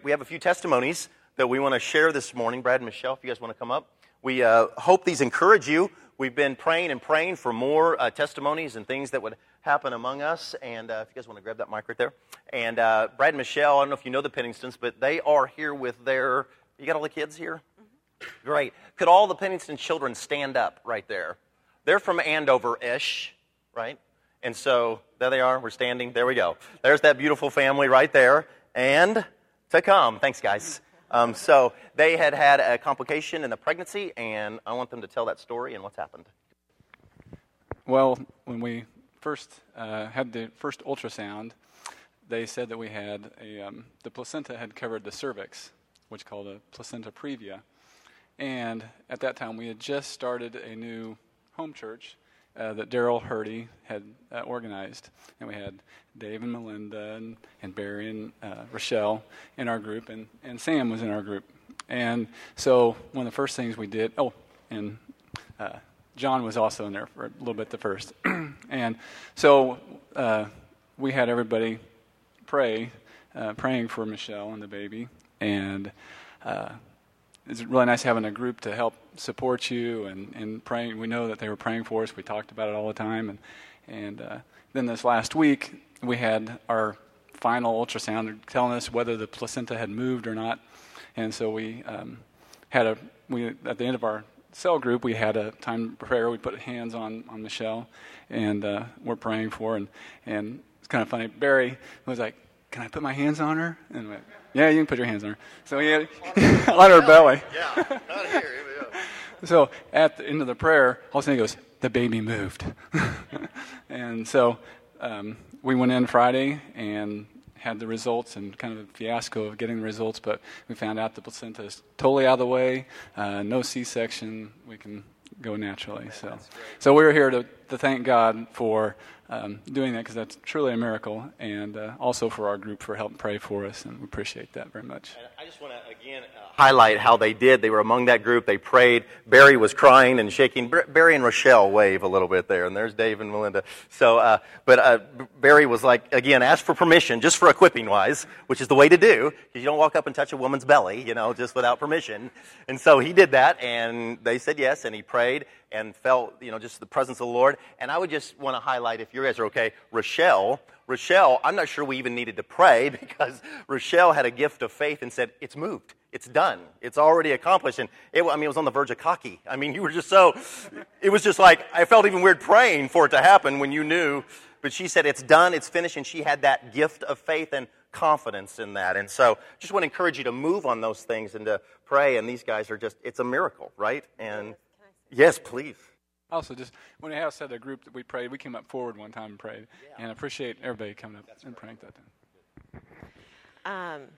We have a few testimonies that we want to share this morning. Brad and Michelle, if you guys want to come up. We hope these encourage you. We've been praying for more testimonies and things that would happen among us. And if you guys want to grab that mic right there. And Brad and Michelle, I don't know if you know the Penningtons, but they are here with their... You got all the kids here? Mm-hmm. Great. Could all the Pennington children stand up right there? They're from Andover-ish, right? And so there they are. We're standing. There we go. There's that beautiful family right there. And to come. Thanks, guys. So they had a complication in the pregnancy, and I want them to tell that story and what's happened. Well, when we first had the first ultrasound, they said that we had the placenta had covered the cervix, which is called a placenta previa. And at that time, we had just started a new home church that Daryl Hurdy had organized. And we had Dave and Melinda and Barry and Rochelle in our group, and Sam was in our group. And so one of the first things we did, and John was also in there for a little bit the first. And so we had everybody praying for Michelle and the baby. And it's really nice having a group to help support you and praying. We know that they were praying for us. We talked about it all the time. And then this last week, we had our final ultrasound telling us whether the placenta had moved or not. And so we at the end of our cell group, we had a time of prayer. We put hands on Michelle, and we're praying for her. And it's kind of funny. Barry was like, "Can I put my hands on her?" And I went, "Yeah, you can put your hands on her." So he had on her belly. Yeah, not here. Here we go. So at the end of the prayer, all of a sudden he goes, "The baby moved." And so we went in Friday and had the results, and kind of a fiasco of getting the results, but we found out the placenta is totally out of the way, no C-section, we can go naturally. So we were here to thank God for doing that, because that's truly a miracle, and also for our group for helping pray for us, and we appreciate that very much. And I just want to, again, highlight how they did. They were among that group. They prayed. Barry was crying and shaking. Barry and Rochelle wave a little bit there, and there's Dave and Melinda. So, but Barry was like, again, asked for permission, just for equipping-wise, which is the way to do, because you don't walk up and touch a woman's belly, just without permission. And so he did that, and they said yes, and he prayed and felt, just the presence of the Lord. And I would just want to highlight, if you guys are okay, Rochelle, I'm not sure we even needed to pray, because Rochelle had a gift of faith and said, "It's moved. It's done. It's already accomplished." And it was on the verge of cocky. You were just it was just like, I felt even weird praying for it to happen when you knew. But she said, "It's done, it's finished," and she had that gift of faith and confidence in that. And so just want to encourage you to move on those things and to pray. And these guys are it's a miracle, right? And yes, please. Also, just when we said a group that we prayed, we came up forward one time and prayed, and I appreciate everybody coming up and praying that time.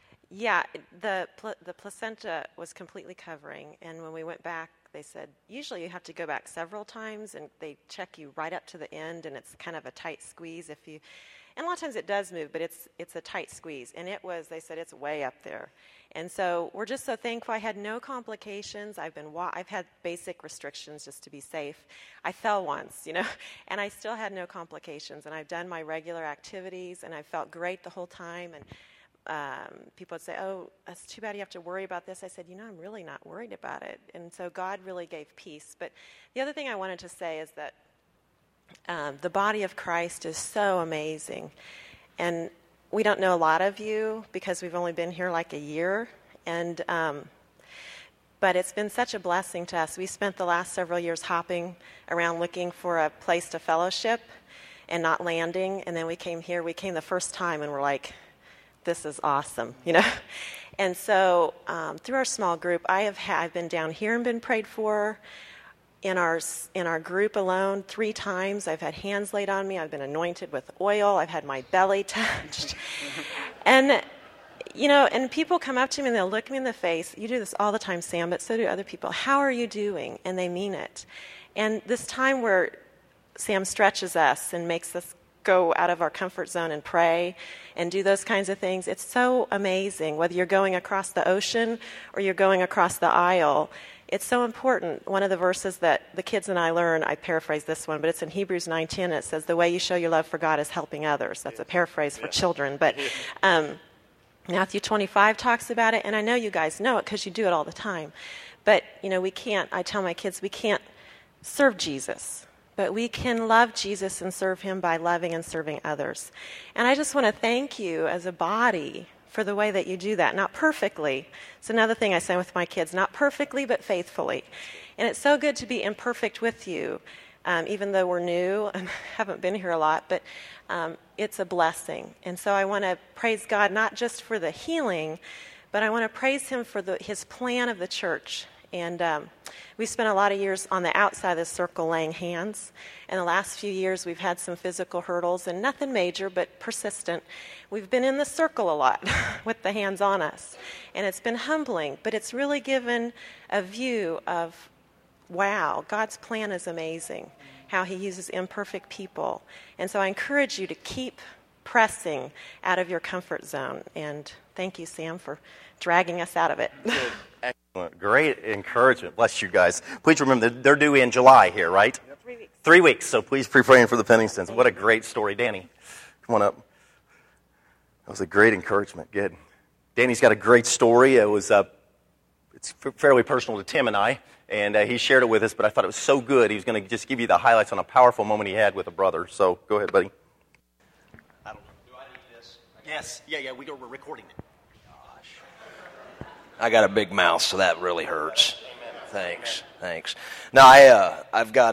The placenta was completely covering, and when we went back, they said, usually you have to go back several times, and they check you right up to the end, and it's kind of a tight squeeze and a lot of times it does move, but it's a tight squeeze, and they said it's way up there. And so we're just so thankful. I had no complications. I've had basic restrictions just to be safe. I fell once, and I still had no complications, and I've done my regular activities, and I felt great the whole time. And people would say, "Oh, that's too bad you have to worry about this." I said, I'm really not worried about it. And so God really gave peace. But the other thing I wanted to say is that the body of Christ is so amazing. And we don't know a lot of you because we've only been here like a year. And but it's been such a blessing to us. We spent the last several years hopping around looking for a place to fellowship and not landing. And then we came here. We came the first time and we're like, this is awesome, And so through our small group, I've been down here and been prayed for. In our group alone, 3 times, I've had hands laid on me. I've been anointed with oil. I've had my belly touched. And, and people come up to me and they'll look me in the face. You do this all the time, Sam, but so do other people. "How are you doing?" And they mean it. And this time where Sam stretches us and makes us go out of our comfort zone and pray and do those kinds of things, it's so amazing. Whether you're going across the ocean or you're going across the aisle, it's so important. One of the verses that the kids and I learn, I paraphrase this one, but it's in Hebrews 9:10. It says, "The way you show your love for God is helping others." That's a paraphrase for children. But Matthew 25 talks about it, and I know you guys know it because you do it all the time. But, I tell my kids, we can't serve Jesus, but we can love Jesus and serve him by loving and serving others. And I just want to thank you as a body for the way that you do that. Not perfectly. It's another thing I say with my kids, not perfectly, but faithfully. And it's so good to be imperfect with you, even though we're new and haven't been here a lot, but it's a blessing. And so I want to praise God not just for the healing, but I want to praise him for his plan of the church. And we spent a lot of years on the outside of the circle laying hands. And the last few years we've had some physical hurdles, and nothing major, but persistent. We've been in the circle a lot with the hands on us. And it's been humbling, but it's really given a view of, wow, God's plan is amazing, how he uses imperfect people. And so I encourage you to keep pressing out of your comfort zone. And thank you, Sam, for dragging us out of it. Excellent. Great encouragement. Bless you guys. Please remember, they're due in July here, right? Yep. 3 weeks. 3 weeks, so please be praying for the Penningtons. What a great story. Danny, come on up. That was a great encouragement. Good. Danny's got a great story. It's fairly personal to Tim and I, and he shared it with us, but I thought it was so good. He was going to just give you the highlights on a powerful moment he had with a brother. So go ahead, buddy. Do I need this? Yes. Yeah, we're recording it. I got a big mouth, so that really hurts. Thanks. Now, I've got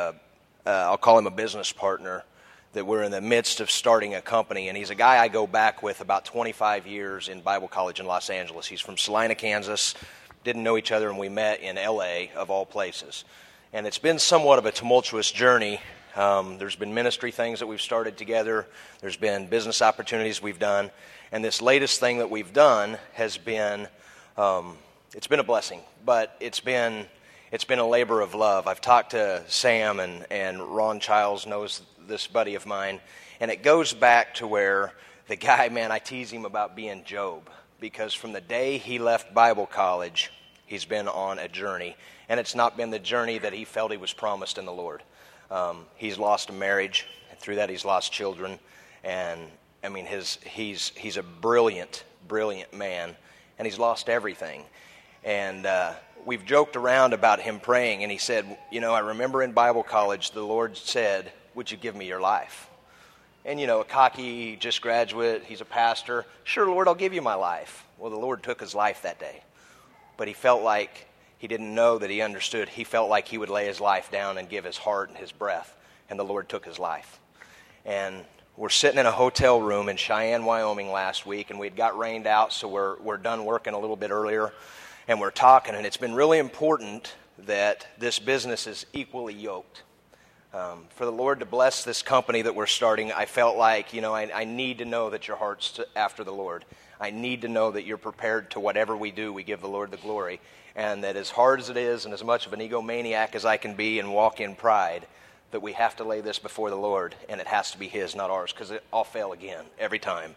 I'll call him a business partner, that we're in the midst of starting a company, and he's a guy I go back with about 25 years in Bible college in Los Angeles. He's from Salina, Kansas. Didn't know each other, and we met in L.A., of all places. And it's been somewhat of a tumultuous journey. There's been ministry things that we've started together. There's been business opportunities we've done. And this latest thing that we've done has been, it's been a blessing, but it's been a labor of love. I've talked to Sam, and Ron Childs knows this buddy of mine, and it goes back to where the guy, man, I tease him about being Job, because from the day he left Bible college, he's been on a journey, and it's not been the journey that he felt he was promised in the Lord. He's lost a marriage, and through that he's lost children, and I mean, he's a brilliant man, and he's lost everything. And we've joked around about him praying, and he said, I remember in Bible college the Lord said, would you give me your life? And, a cocky, just graduate, he's a pastor. Sure, Lord, I'll give you my life. Well, the Lord took his life that day. But he felt like he didn't know that he understood. He felt like he would lay his life down and give his heart and his breath. And the Lord took his life. And we're sitting in a hotel room in Cheyenne, Wyoming last week, and we'd got rained out, so we're done working a little bit earlier. And we're talking, and it's been really important that this business is equally yoked. For the Lord to bless this company that we're starting, I felt like, I need to know that your heart's after the Lord. I need to know that you're prepared to whatever we do, we give the Lord the glory. And that as hard as it is, and as much of an egomaniac as I can be and walk in pride, that we have to lay this before the Lord, and it has to be his, not ours, because I'll fail again, every time.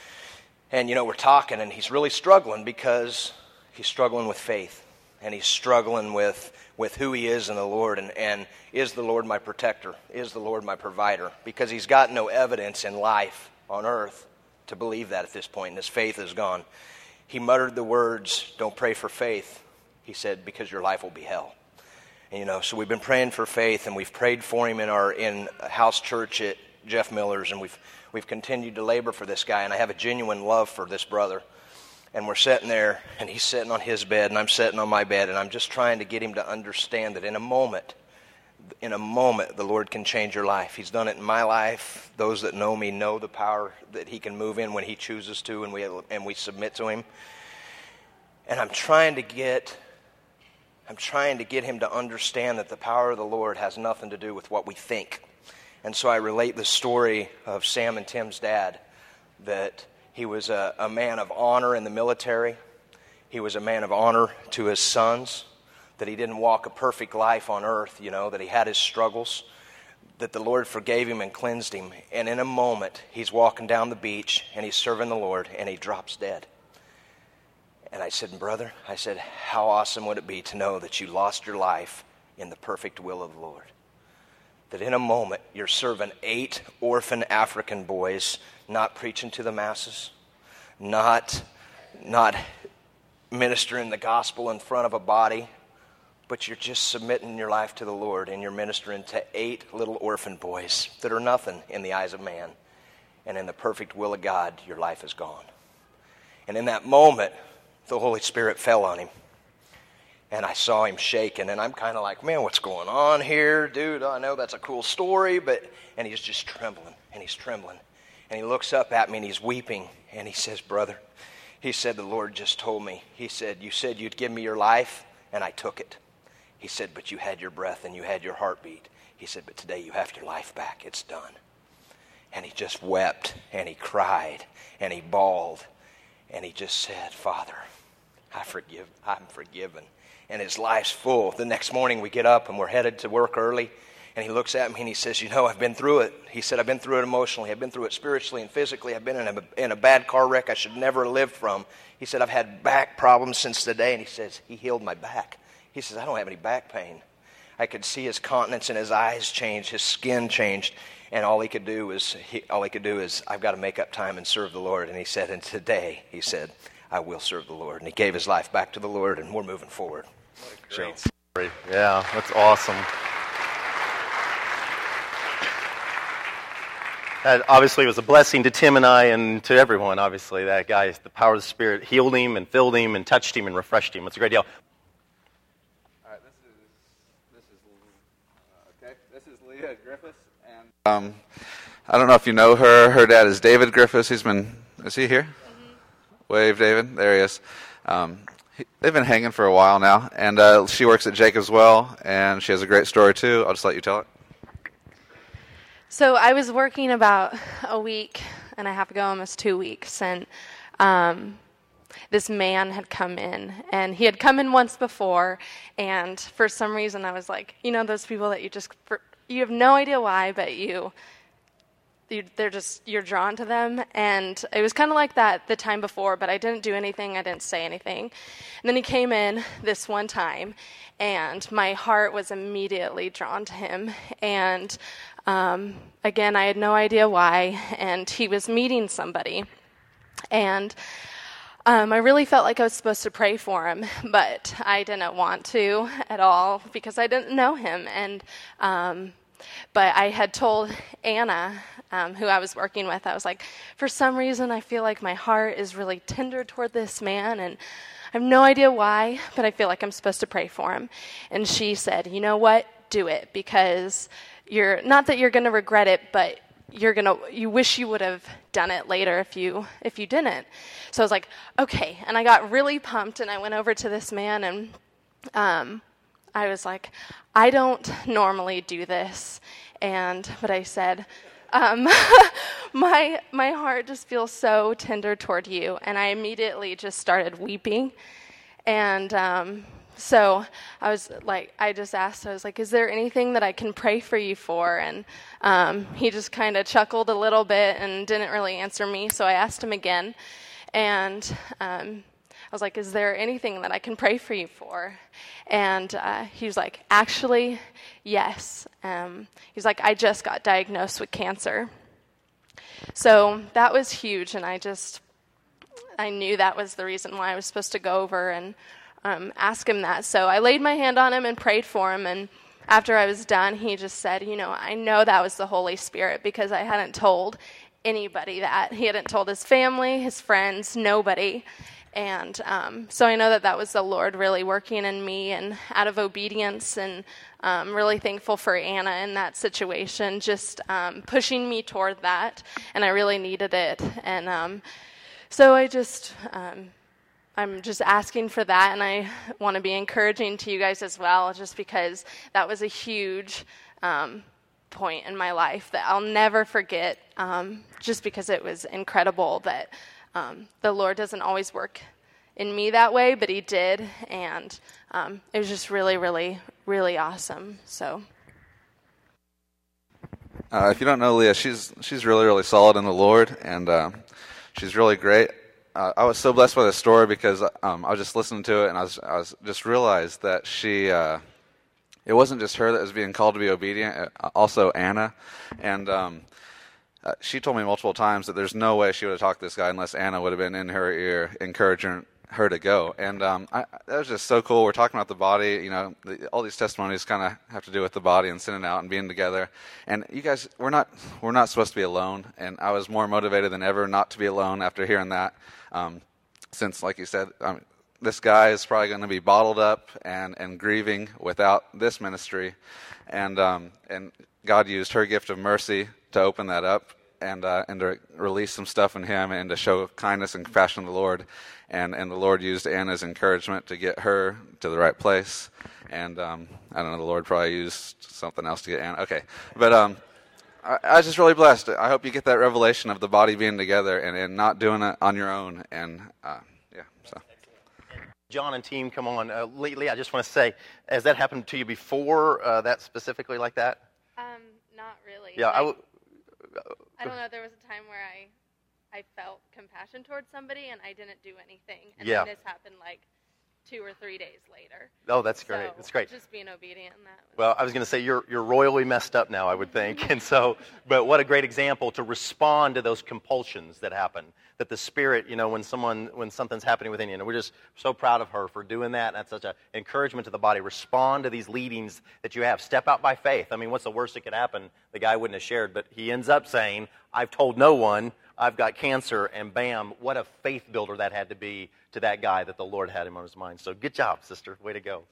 And, we're talking, and he's really struggling because he's struggling with faith, and he's struggling with who he is in the Lord, and is the Lord my protector? Is the Lord my provider? Because he's got no evidence in life on earth to believe that at this point, and his faith is gone. He muttered the words, don't pray for faith. He said, because your life will be hell. And, so we've been praying for faith, and we've prayed for him in house church at Jeff Miller's, and we've continued to labor for this guy, and I have a genuine love for this brother. And we're sitting there, and he's sitting on his bed, and I'm sitting on my bed, and I'm just trying to get him to understand that in a moment, the Lord can change your life. He's done it in my life. Those that know me know the power that he can move in when he chooses to, and we submit to him. And I'm trying to get him to understand that the power of the Lord has nothing to do with what we think. And so I relate the story of Sam and Tim's dad, that he was a man of honor in the military. He was a man of honor to his sons, that he didn't walk a perfect life on earth, that he had his struggles, that the Lord forgave him and cleansed him. And in a moment, he's walking down the beach, and he's serving the Lord, and he drops dead. And I said, brother, how awesome would it be to know that you lost your life in the perfect will of the Lord? That in a moment, you're serving 8 orphan African boys, not preaching to the masses, not ministering the gospel in front of a body, but you're just submitting your life to the Lord, and you're ministering to 8 little orphan boys that are nothing in the eyes of man. And in the perfect will of God, your life is gone. And in that moment, the Holy Spirit fell on him. And I saw him shaking, and I'm kind of like, man, what's going on here? Dude, I know that's a cool story, and he's just trembling, and he's trembling. And he looks up at me, and he's weeping, and he says, brother, he said, the Lord just told me. He said, you said you'd give me your life, and I took it. He said, but you had your breath, and you had your heartbeat. He said, but today you have your life back. It's done. And he just wept, and he cried, and he bawled, and he just said, Father, I'm forgiven. And his life's full. The next morning we get up and we're headed to work early. And he looks at me and he says, you know, I've been through it. He said, I've been through it emotionally. I've been through it spiritually and physically. I've been in a bad car wreck I should never live from. He said, I've had back problems since the day. And he says, he healed my back. He says, I don't have any back pain. I could see his countenance and his eyes change. His skin changed. And all he could do is, I've got to make up time and serve the Lord. And he said, and today, he said, I will serve the Lord. And he gave his life back to the Lord, and we're moving forward. What a great story. Yeah, that's awesome. That obviously was a blessing to Tim and I and to everyone, obviously. That guy, the power of the Spirit, healed him and filled him and touched him and refreshed him. It's a great deal. All right, this is Leah Griffiths. And I don't know if you know her. Her dad is David Griffiths. Is he here? Mm-hmm. Wave, David. There he is. They've been hanging for a while now, and she works at Jacob's Well, and she has a great story too. I'll just let you tell it. So I was working about a week and a half ago, almost 2 weeks, and this man had come in, and he had come in once before, and for some reason I was like, you know, those people that you have no idea why, but you're drawn to them. And it was kind of like that the time before, but I didn't do anything. I didn't say anything. And then he came in this one time, and my heart was immediately drawn to him. And again, I had no idea why. And he was meeting somebody. And I really felt like I was supposed to pray for him, but I didn't want to at all because I didn't know him. And but I had told Anna, who I was working with, I was like, for some reason I feel like my heart is really tender toward this man, and I have no idea why, but I feel like I'm supposed to pray for him. And she said, you know what, do it, because not that you're going to regret it, but you wish you would have done it later if you didn't. So I was like, okay, and I got really pumped, and I went over to this man, and I was like, I don't normally do this, but I said, my heart just feels so tender toward you, and I immediately just started weeping, and so I was like, I just asked, I was like, is there anything that I can pray for you for? And he just kind of chuckled a little bit and didn't really answer me, so I asked him again, and I was like, is there anything that I can pray for you for? And he was like, actually, yes. He's like, I just got diagnosed with cancer. So that was huge, and I knew that was the reason why I was supposed to go over and ask him that. So I laid my hand on him and prayed for him, and after I was done, he just said, you know, I know that was the Holy Spirit because I hadn't told anybody that. He hadn't told his family, his friends, nobody. And so I know that was the Lord really working in me and out of obedience, and I'm really thankful for Anna in that situation, just pushing me toward that, and I really needed it. And so I'm just asking for that, and I want to be encouraging to you guys as well, just because that was a huge point in my life that I'll never forget, just because it was incredible that the Lord doesn't always work in me that way, but he did, and it was just really, really, really awesome. So, if you don't know Leah, she's really, really solid in the Lord, and she's really great. I was so blessed by this story because I was just listening to it, and I was just realized that she, it wasn't just her that was being called to be obedient, also Anna, and she told me multiple times that there's no way she would have talked to this guy unless Anna would have been in her ear encouraging her to go. And that was just so cool. We're talking about the body. All these testimonies kind of have to do with the body and sending out and being together. And you guys, we're not supposed to be alone. And I was more motivated than ever not to be alone after hearing that. Since, like you said, this guy is probably going to be bottled up and grieving without this ministry. And God used her gift of mercy to open that up and to release some stuff in him and to show kindness and compassion to the Lord. And the Lord used Anna's encouragement to get her to the right place. And I don't know, the Lord probably used something else to get Anna. Okay. But I was just really blessed. I hope you get that revelation of the body being together and not doing it on your own. And so. John and team, come on. Lee, I just want to say, has that happened to you before, that specifically like that? Not really. Yeah, I don't know. There was a time where I felt compassion towards somebody and I didn't do anything, and then this happened like 2 or 3 days later. Oh, that's great. So, that's great. Just being obedient in that. Well, I was going to say you're royally messed up now, I would think. And so, but what a great example to respond to those compulsions that happen. That the Spirit, when something's happening within you, and we're just so proud of her for doing that. And that's such an encouragement to the body. Respond to these leadings that you have. Step out by faith. I mean, what's the worst that could happen? The guy wouldn't have shared, but he ends up saying, "I've told no one. I've got cancer," and bam, what a faith builder that had to be to that guy that the Lord had him on his mind. So good job, sister. Way to go.